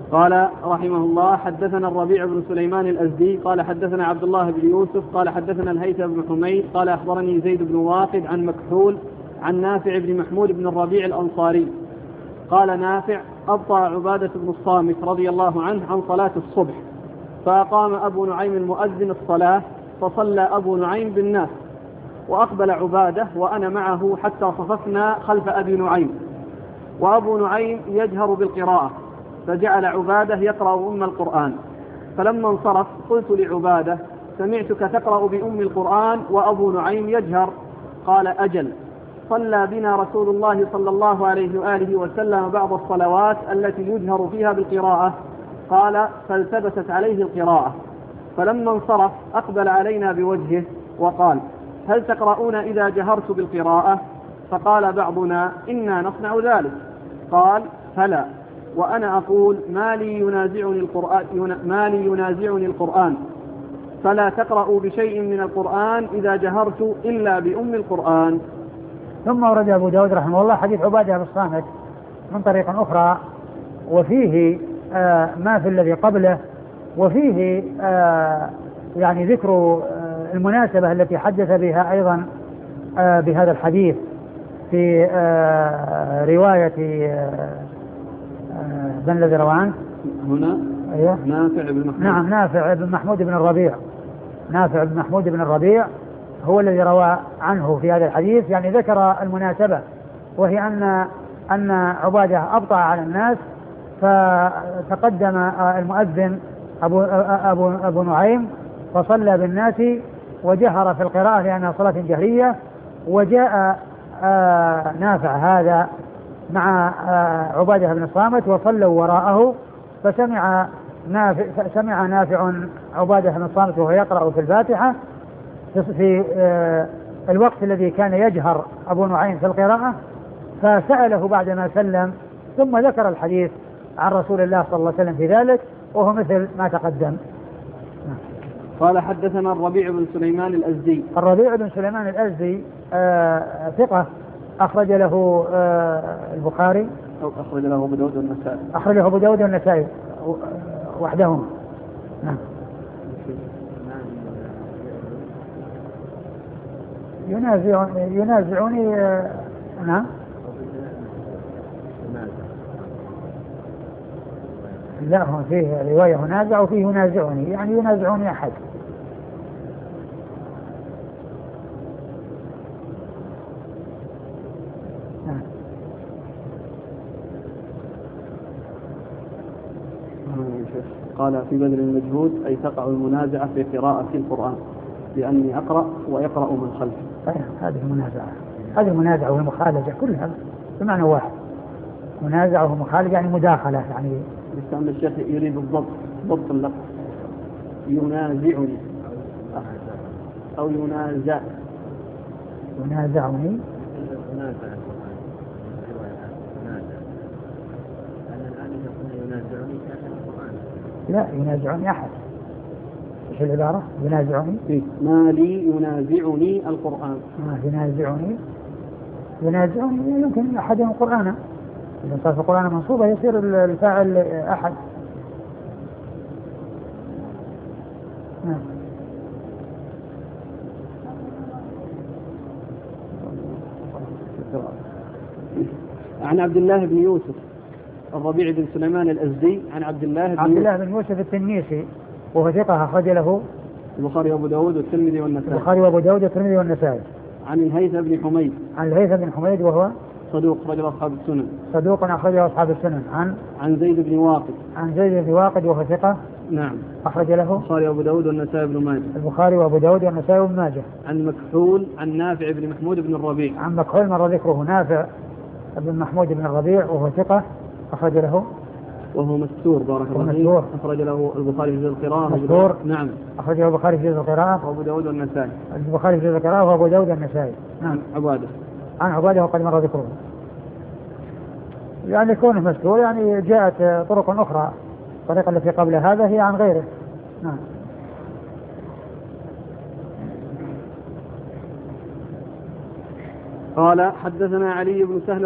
قال رحمه الله: حدثنا الربيع بن سليمان الأزدي قال حدثنا عبد الله بن يوسف قال حدثنا الهيثم بن حميد قال أخبرني زيد بن واقد عن مكحول عن نافع بن محمود بن الربيع الأنصاري قال نافع: أبطأ عبادة بن الصامت رضي الله عنه عن صلاة الصبح، فأقام أبو نعيم المؤذن الصلاة، فصلى أبو نعيم بالناس، وأقبل عبادة وأنا معه حتى صففنا خلف أبي نعيم، وأبو نعيم يجهر بالقراءة، فجعل عبادة يقرأ أم القرآن. فلما انصرف قلت لعبادة: سمعتك تقرأ بأم القرآن وأبو نعيم يجهر. قال: أجل، صلى بنا رسول الله صلى الله عليه وآله وسلم بعض الصلوات التي يجهر فيها بالقراءة. قال: فالتبست عليه القراءة. فلما انصرف أقبل علينا بوجهه وقال: هل تقرؤون إذا جهرت بالقراءة؟ فقال بعضنا: إنا نصنع ذلك. قال: فلا، وأنا أقول: ما لي ينازعني القرآن، فلا تقرأوا بشيء من القرآن إذا جهرت إلا بأم القرآن. ثم ورد أبو داود رحمه الله حديث عبادة بن الصامت من طريق أخرى، وفيه ما في الذي قبله، وفيه يعني ذكر المناسبة التي حدث بها أيضا بهذا الحديث في رواية من الذي روى عنه هنا؟ أيوه؟ نافع بن محمود. نعم، نافع بن محمود بن الربيع. نافع بن محمود بن الربيع هو الذي روى عنه في هذا الحديث، يعني ذكر المناسبة، وهي أن عبادة أبطأ على الناس، فتقدم المؤذن أبو نعيم فصلى بالناس وجهر في القراءة لأنها صلاة جهرية، وجاء نافع هذا مع عبادة بن الصامت وصلوا وراءه، فسمع نافع عبادة بن الصامت وهو يقرأ في الفاتحة في الوقت الذي كان يجهر أبو نعيم في القراءة، فسأله بعدما سلم، ثم ذكر الحديث عن رسول الله صلى الله عليه وسلم في ذلك، وهو مثل ما تقدم. قال: حدثنا الربيع بن سليمان الأزدي. الربيع بن سليمان الأزدي ثقة، أخرج له البخاري، أخرج له أبو داود والنسائي. أخرجه أبو داود والنسائي وحدهم. نعم. ينازعني. نعم. لا، هو فيه رواية ينازع وفيه ينازعني، يعني ينازعني أحد. قال: في بذل المجهود أي تقع المنازعة في قراءة القرآن، لأني أقرأ ويقرأ من خلفي. هذه المنازعة، هذه المنازعة والمخالجة كلها بمعنى واحد. منازعة ومخالجة يعني مداخلة، يعني لسان الشيخ يريد ضبط اللفظ. ينازعني أو ينازع. ينازعني. لا، ينازعني أحد. ايش العبارة؟ ينازعني. ما لي ينازعني القرآن. ينازعني يمكن أحد القرآن، إذا صار في القرآن منصوبة يصير الفاعل أحد. عن عبد الله بن يوسف الربيع بن سليمان الأزدي عن عبد الله بن يوسف التنيسي، وهو ثقة، أخرج له البخاري وأبو داود والترمذي والنسائي. عن الهيثم بن حميد وهو صدوق أخرج له أصحاب السنن. عن زيد بن واقد وهو ثقة. نعم. أخرج له البخاري وأبو داود والنسائي بن ماجه. عن مكحول عن نافع بن محمود بن الربيع. عن مكحول مر ذكره، نافع بن محمود بن الربيع وهو ثقة، أخرج له وهو مستور بارك الله فيه. أخرج له البخاري في القراءة. مستور. نعم. أخرجه البخاري في القراءة وأبو داود والنسائي. البخاري في القراءة وأبو داود والنسائي. نعم. عن عبادة وقد مر ذكره. يعني كونه مستور يعني جاءت طرق أخرى، الطريقة التي قبل هذا هي عن غيره. نعم. قال: حدثنا علي بن سهل